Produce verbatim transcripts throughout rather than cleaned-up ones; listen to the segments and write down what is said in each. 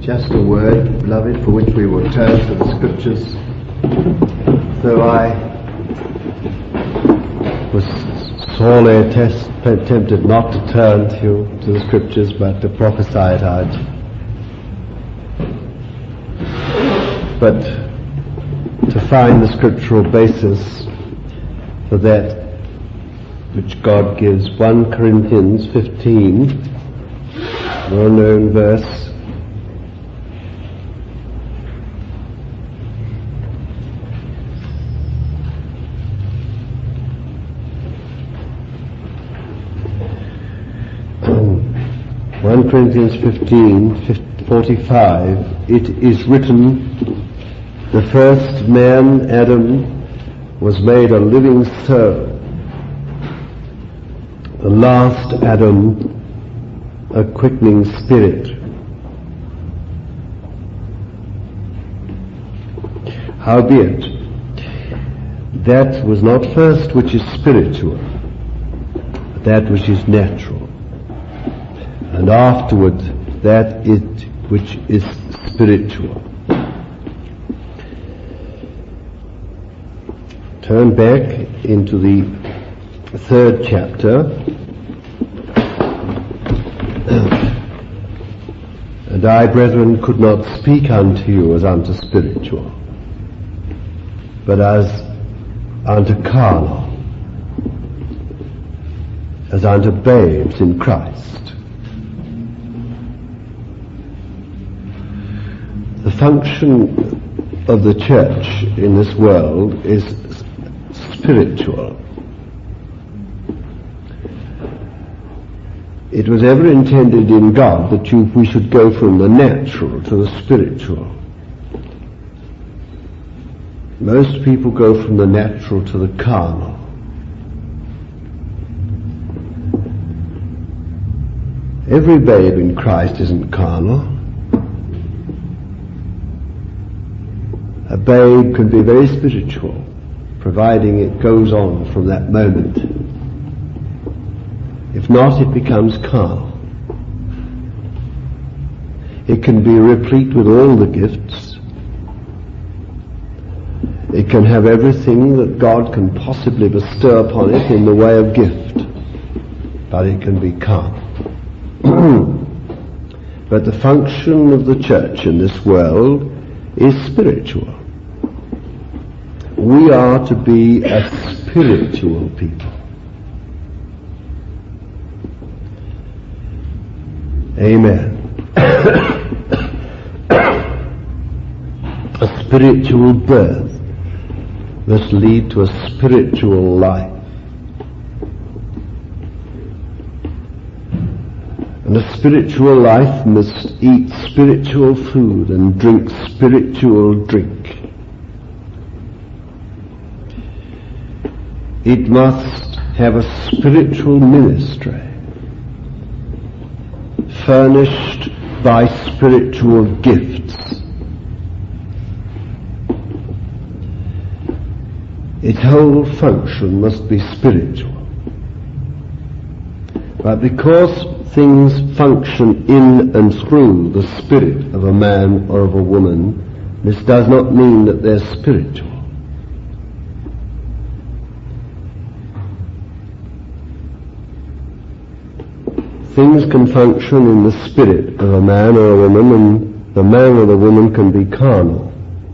Just a word, beloved, for which we will turn to the Scriptures. Though I was sorely test, tempted not to turn to, to the Scriptures, but to prophesy it out. But to find the scriptural basis for that which God gives. First Corinthians fifteen, well-known verse. First Corinthians fifteen, forty-five, it is written, the first man, Adam, was made a living soul. The last Adam, a quickening spirit. Howbeit, that was not first which is spiritual, but that which is natural, and afterward that it which is spiritual. Turn back into the third chapter, and I, brethren, could not speak unto you as unto spiritual, but as unto carnal, as unto babes in Christ. The function of the church in this world is spiritual. It was ever intended in God that you, we should go from the natural to the spiritual. Most people go from the natural to the carnal. Every babe in Christ isn't carnal. A babe can be very spiritual, providing it goes on from that moment. If not, it becomes carnal. It can be replete with all the gifts. It can have everything that God can possibly bestow upon it in the way of gift, but it can be carnal. But the function of the church in this world is spiritual. We are to be a spiritual people. Amen. A spiritual birth must lead to a spiritual life. And a spiritual life must eat spiritual food and drink spiritual drink. It must have a spiritual ministry, furnished by spiritual gifts. Its whole function must be spiritual. But because things function in and through the spirit of a man or of a woman, this does not mean that they're spiritual. Things can function in the spirit of a man or a woman, and the man or the woman can be carnal,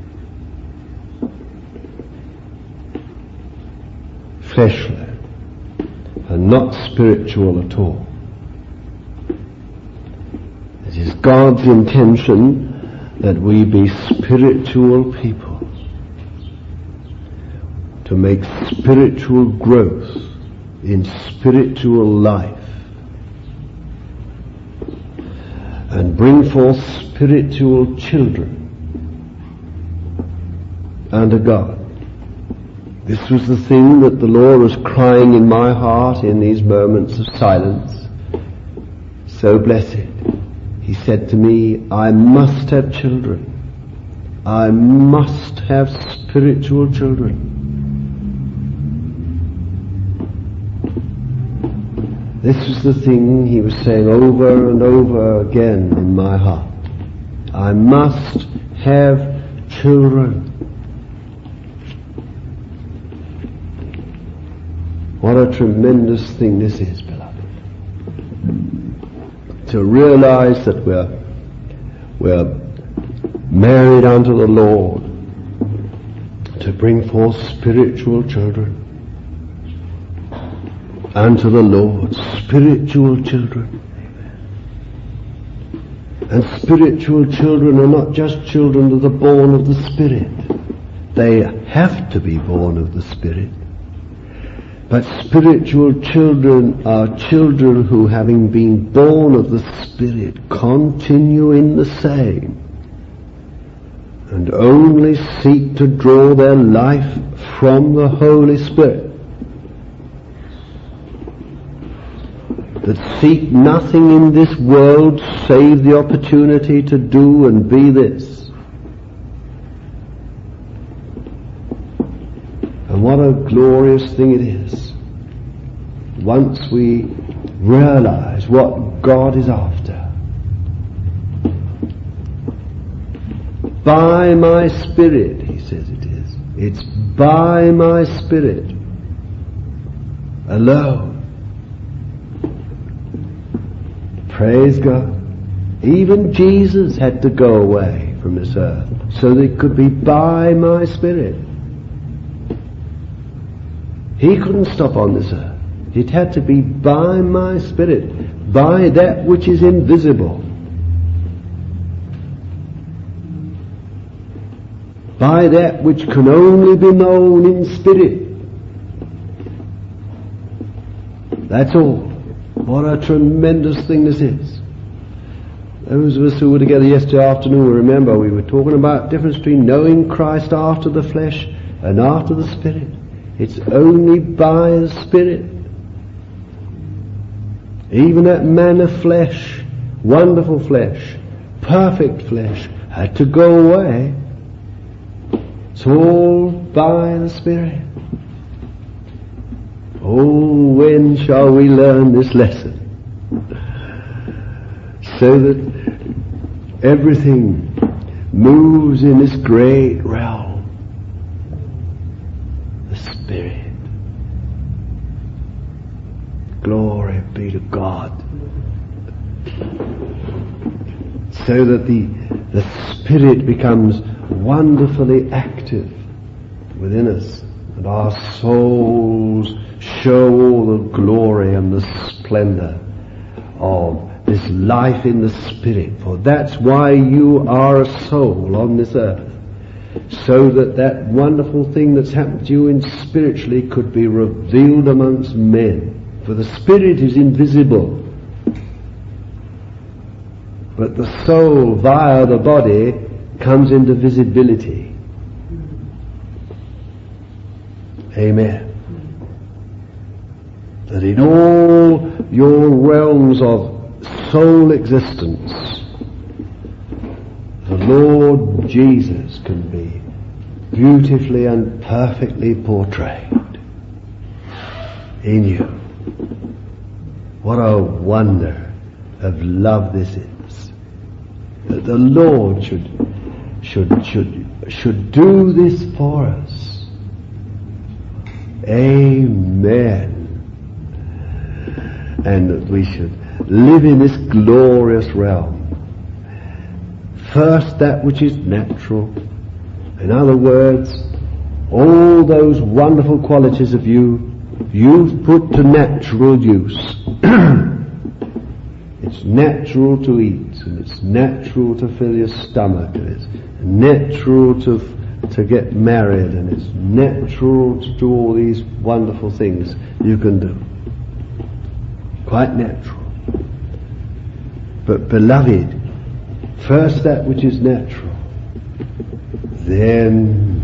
fleshly, and not spiritual at all. It is God's intention that we be spiritual people, to make spiritual growth in spiritual life, and bring forth spiritual children unto God. This was the thing that the Lord was crying in my heart in these moments of silence. So blessed. He said to me, I must have children. I must have spiritual children. This was the thing he was saying over and over again in my heart. I must have children. What a tremendous thing this is, beloved. To realize that we're, we're married unto the Lord, to bring forth spiritual children unto the Lord, spiritual children. And spiritual children are not just children that are born of the Spirit. They have to be born of the Spirit. But spiritual children are children who, having been born of the Spirit, continue in the same and only seek to draw their life from the Holy Spirit. That seek nothing in this world save the opportunity to do and be this. And what a glorious thing it is once we realize what God is after. By my Spirit, he says it is. It's by my Spirit alone. Praise God. Even Jesus had to go away from this earth so that it could be by my Spirit. He couldn't stop on this earth. It had to be by my Spirit, by that which is invisible, by that which can only be known in spirit. That's all. What a tremendous thing this is. Those of us who were together yesterday afternoon will remember we were talking about the difference between knowing Christ after the flesh and after the Spirit. It's only by the Spirit. Even that man of flesh, wonderful flesh, perfect flesh, had to go away. It's all by the Spirit. Oh, when shall we learn this lesson? So that everything moves in this great realm. The Spirit. Glory be to God. So that the, the Spirit becomes wonderfully active within us, and our souls show all the glory and the splendor of this life in the Spirit. For that's why you are a soul on this earth, so that that wonderful thing that's happened to you in spiritually could be revealed amongst men. For the Spirit is invisible, but the soul via the body comes into visibility. Amen. That in all your realms of soul existence, the Lord Jesus can be beautifully and perfectly portrayed in you. What a wonder of love this is. That the Lord should should should should do this for us. Amen. And that we should live in this glorious realm. First, that which is natural. In other words, all those wonderful qualities of you, you've put to natural use. It's natural to eat, and it's natural to fill your stomach, and it's natural to to get married, and it's natural to do all these wonderful things you can do. Quite natural. But beloved, first that which is natural, then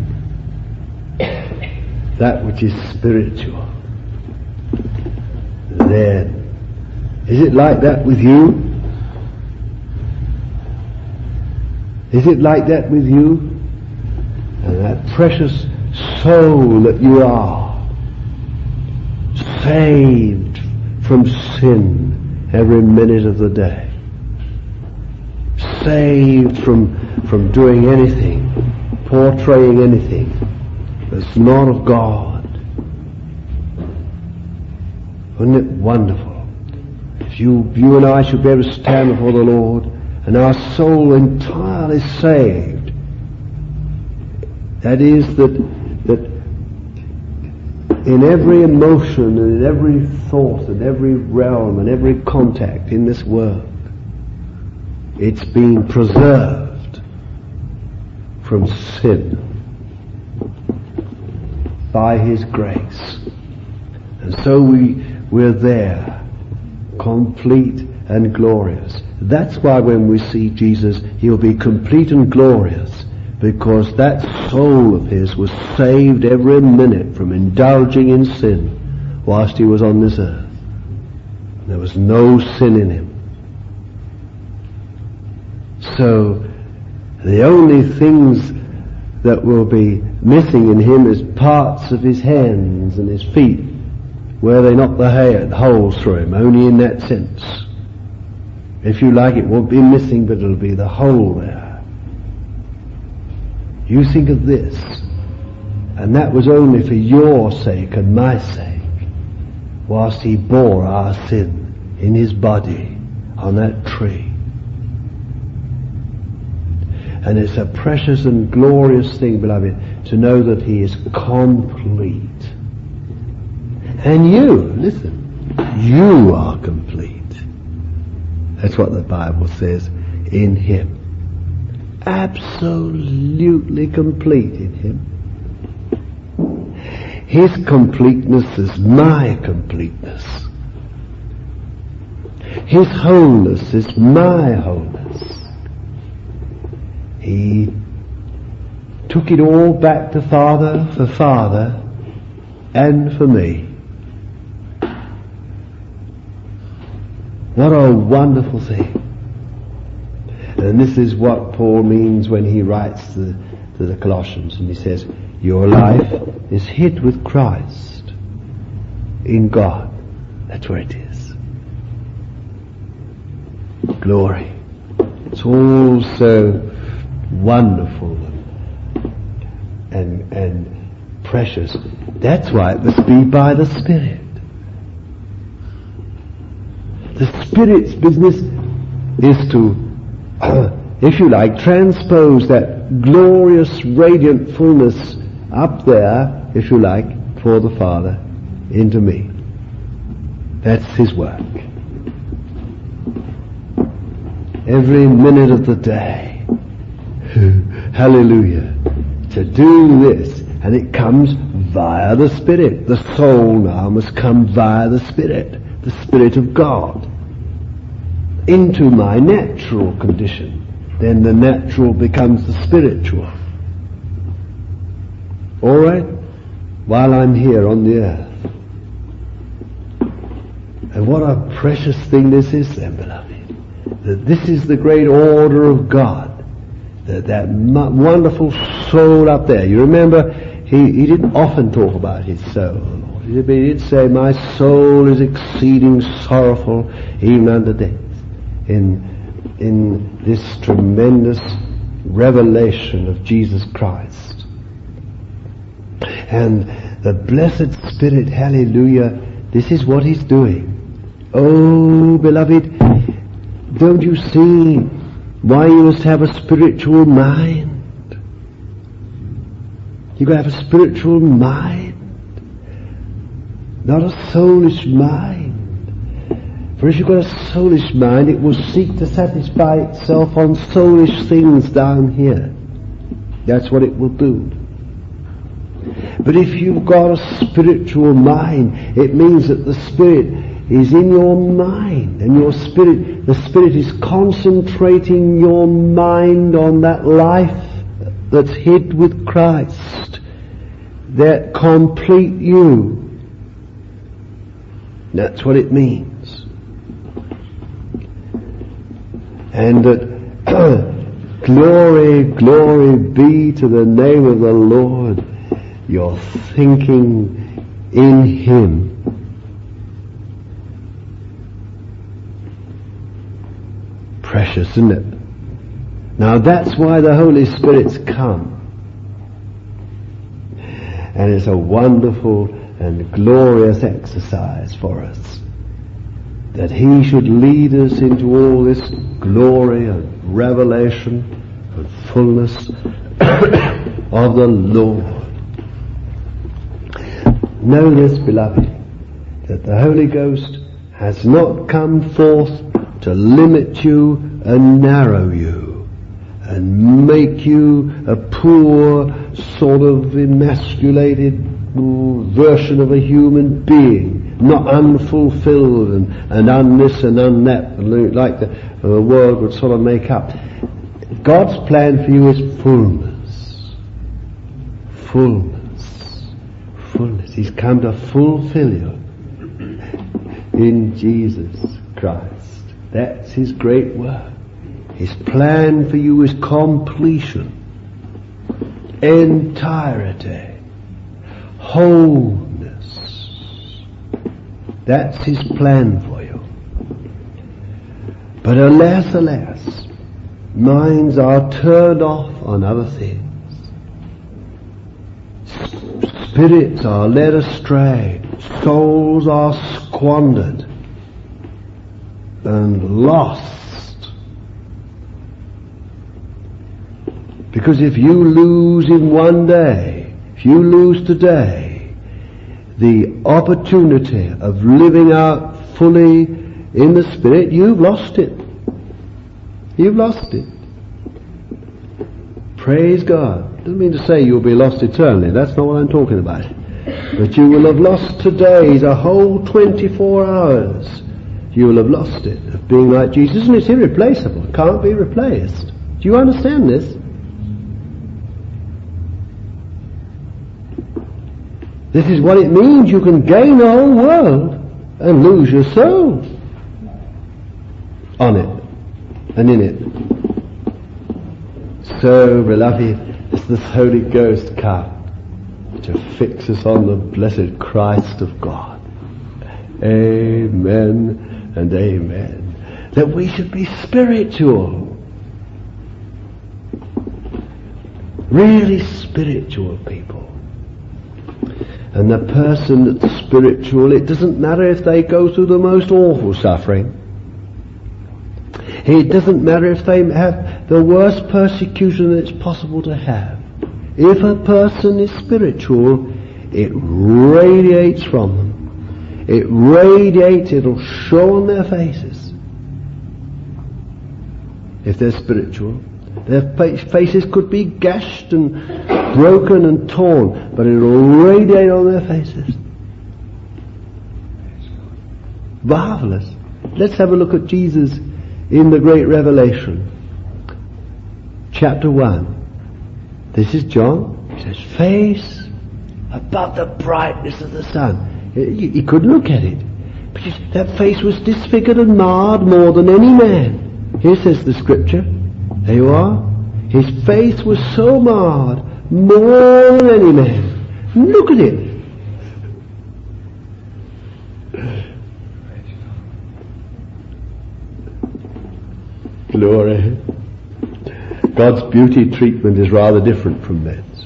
that which is spiritual. Then, is it like that with you? Is it like that with you? And that precious soul that you are, saved from sin every minute of the day, saved from, from doing anything, portraying anything that's not of God. Isn't it wonderful? If you, you and I should be able to stand before the Lord and our soul entirely saved. That is, that, that in every emotion and in every thought and every realm and every contact in this world, it's being preserved from sin by His grace. And so we, we're there, complete and glorious. That's why when we see Jesus, He'll be complete and glorious, because that soul of His was saved every minute from indulging in sin whilst He was on this earth. There was no sin in Him. So the only things that will be missing in Him is parts of His hands and His feet, where they knock the hair, holes through Him, only in that sense. If you like, it won't be missing, but it'll be the hole there. You think of this, and that was only for your sake and my sake, whilst He bore our sin in His body on that tree. And it's a precious and glorious thing, beloved, to know that He is complete. And you, listen, you are complete. That's what the Bible says, in Him. Absolutely complete in Him. His completeness is my completeness. His wholeness is my wholeness. He took it all back to Father for Father and for me. What a wonderful thing. And this is what Paul means when he writes to, to the Colossians, and he says, your life is hid with Christ in God. That's where it is. Glory. It's all so wonderful and, and, and precious. That's why it must be by the Spirit. The Spirit's business is to, uh, if you like, transpose that glorious, radiant fullness up there, if you like, for the Father, into me. That's His work. Every minute of the day. Hallelujah. To do this. And it comes via the Spirit. The soul now must come via the Spirit. The Spirit of God. Into my natural condition. Then the natural becomes the spiritual. Alright? While I'm here on the earth. And what a precious thing this is then, beloved. That this is the great order of God. That, that m- wonderful soul up there. You remember, he, he didn't often talk about his soul. He did say, my soul is exceeding sorrowful even unto death. In, in this tremendous revelation of Jesus Christ. And the blessed Spirit, hallelujah, this is what He's doing. Oh, beloved, don't you see why you must have a spiritual mind? You've got to have a spiritual mind, not a soulish mind. For if you've got a soulish mind, it will seek to satisfy itself on soulish things down here. That's what it will do. But if you've got a spiritual mind, it means that the Spirit is in your mind, and your spirit, the Spirit is concentrating your mind on that life that's hid with Christ, that complete you. That's what it means. And that glory, glory be to the name of the Lord. You're thinking in Him. Precious, isn't it? Now that's why the Holy Spirit's come. And it's a wonderful and glorious exercise for us, that He should lead us into all this glory and revelation and fullness of the Lord. Know this, beloved, that the Holy Ghost has not come forth to limit you and narrow you and make you a poor sort of emasculated version of a human being, not unfulfilled and, and unthis and unthat, like the, the world would sort of make up. God's plan for you is fullness. Fullness. Fullness. He's come to fulfill you in Jesus Christ. That's His great work. His plan for you is completion, entirety, wholeness. That's His plan for you. But alas, alas, minds are turned off on other things. Spirits are led astray. Souls are squandered and lost. Because if you lose in one day, if you lose today, the opportunity of living out fully in the Spirit, you've lost it. You've lost it. Praise God. Doesn't mean to say you'll be lost eternally. That's not what I'm talking about. But you will have lost today's a whole twenty-four hours. You will have lost it of being like Jesus. And it's irreplaceable. It can't be replaced. Do you understand this? This is what it means. You can gain the whole world and lose your soul on it and in it. So, beloved, it's this Holy Ghost come to fix us on the blessed Christ of God. Amen and amen. That we should be spiritual. Really spiritual people. And the person that's spiritual, it doesn't matter if they go through the most awful suffering. It doesn't matter if they have the worst persecution that it's possible to have. If a person is spiritual, it radiates from them. It radiates, it'll show on their faces. If they're spiritual. Their faces could be gashed and broken and torn, but it will radiate on their faces. Marvelous. Let's have a look at Jesus in the Great Revelation. Chapter one. This is John. He says, face above the brightness of the sun. He, he couldn't look at it. But that face was disfigured and marred more than any man. Here says the scripture. There you are. His face was so marred, more than any man. Look at it. Glory. God's beauty treatment is rather different from men's.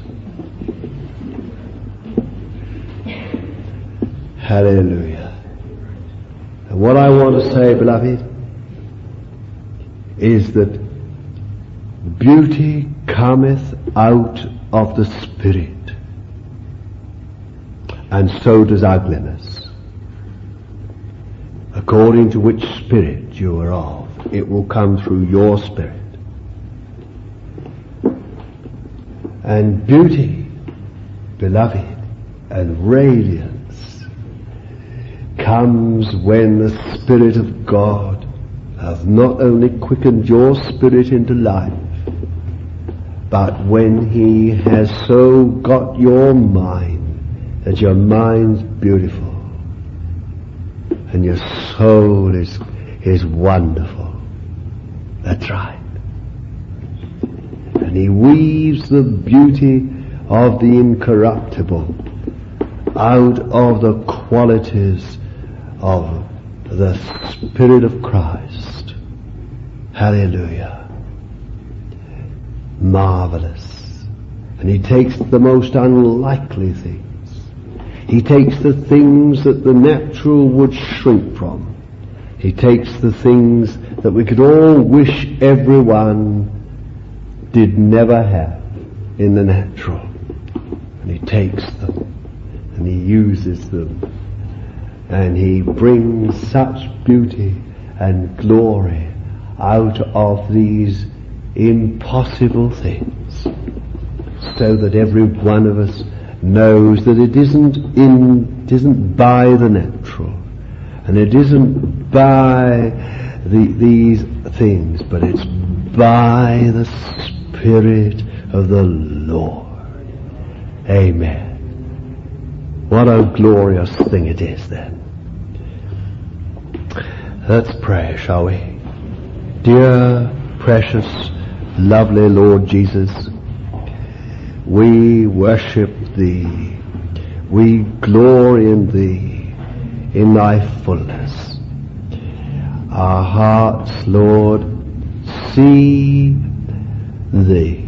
Hallelujah. And what I want to say, beloved, is that beauty cometh out of the Spirit, and so does ugliness. According to which spirit you are of, it will come through your spirit. And beauty, beloved, and radiance comes when the Spirit of God hath not only quickened your spirit into life, but when He has so got your mind that your mind's beautiful and your soul is is wonderful. That's right. And He weaves the beauty of the incorruptible out of the qualities of the Spirit of Christ. Hallelujah. marvelous. And he takes the most unlikely things. He takes the things that the natural would shrink from. He takes the things that we could all wish everyone did never have in the natural. And he takes them and he uses them. And he brings such beauty and glory out of these impossible things, so that every one of us knows that it isn't in, it isn't by the natural, and it isn't by the, these things, but it's by the Spirit of the Lord. Amen. What a glorious thing it is then. Let's pray, shall we? Dear, precious, lovely Lord Jesus, we worship Thee. We glory in Thee, in Thy fullness. Our hearts, Lord, see Thee.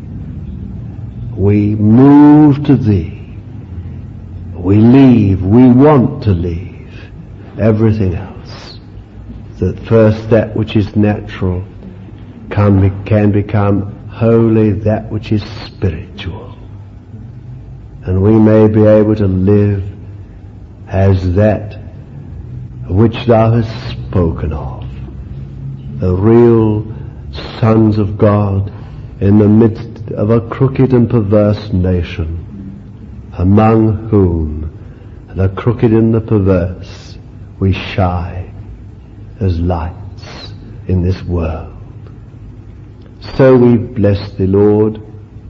We move to Thee. We leave, we want to leave everything else. That first that which is natural can, be, can become wholly that which is spiritual. And we may be able to live as that which Thou hast spoken of. The real sons of God in the midst of a crooked and perverse nation, among whom the crooked and the perverse we shine as lights in this world. So we bless Thee, Lord.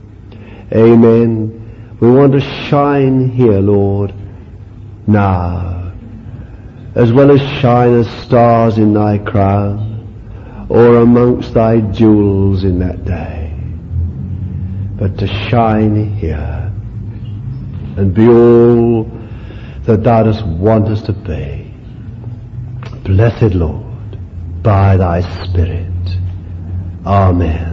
Amen. We want to shine here, Lord, now, as well as shine as stars in Thy crown, or amongst Thy jewels in that day, but to shine here and be all that Thou dost want us to be. Blessed Lord, by Thy Spirit. Amen.